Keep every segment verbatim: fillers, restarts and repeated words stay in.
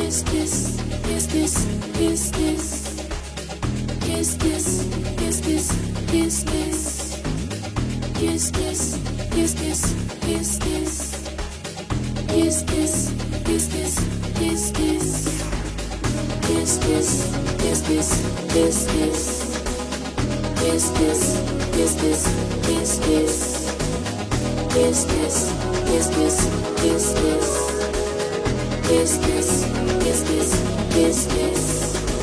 Kiss, kiss, kiss, kiss, kiss, kiss. Kiss, kiss, kiss, kiss, kiss, kiss. Kiss, kiss, kiss, kiss, kiss, kiss. Kiss, kiss, kiss, kiss, kiss, kiss. Kiss, kiss, kiss, kiss, kiss, kiss. Kiss, kiss, kiss, kiss, kiss, kiss. Kiss, kiss, kiss, kiss, kiss, kiss. Kiss, kiss, kiss, kiss, kiss, kiss.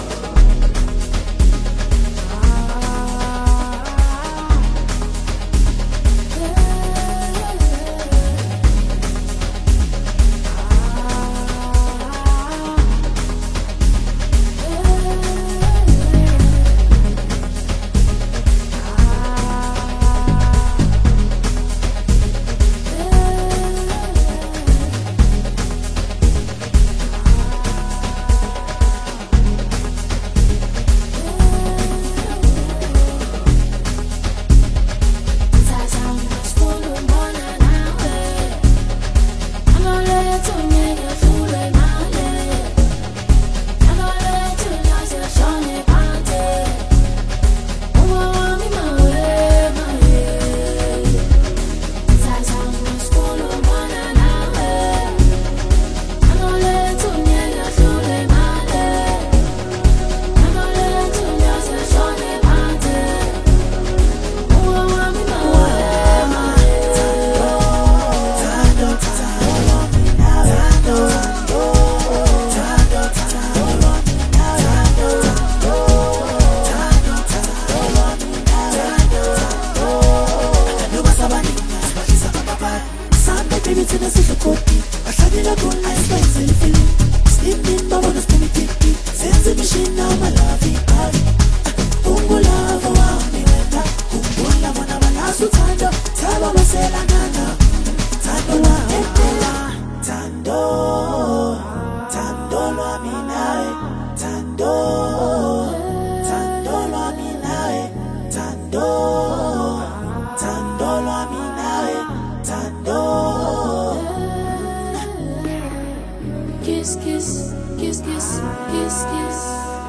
Kiss, kiss, kiss, kiss, kiss, kiss.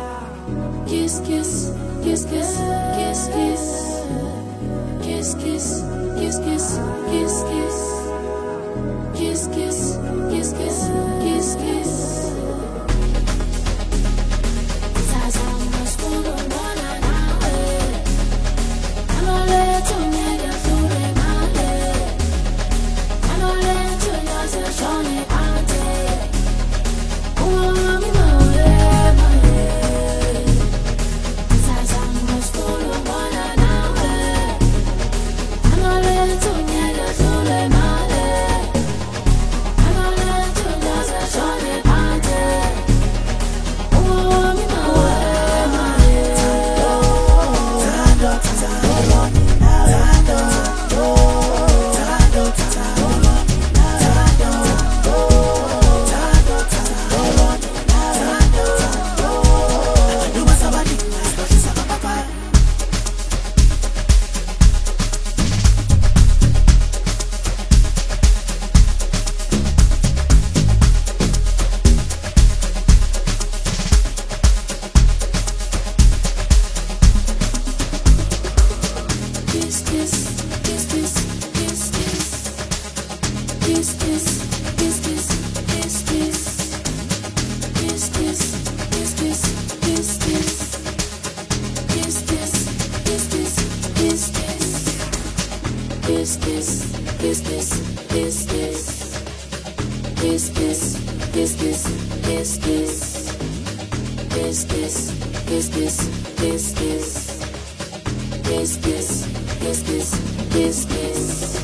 Kiss, kiss, kiss, kiss, kiss, kiss. Kiss, kiss, kiss, kiss, kiss, kiss. Kiss, kiss, kiss, kiss, kiss, kiss. Kiss, kiss, kiss, kiss, kiss, kiss. Kiss, kiss, kiss, kiss, kiss, kiss. Kiss, kiss, kiss, kiss, kiss, kiss. Kiss, kiss, kiss, kiss, kiss, kiss.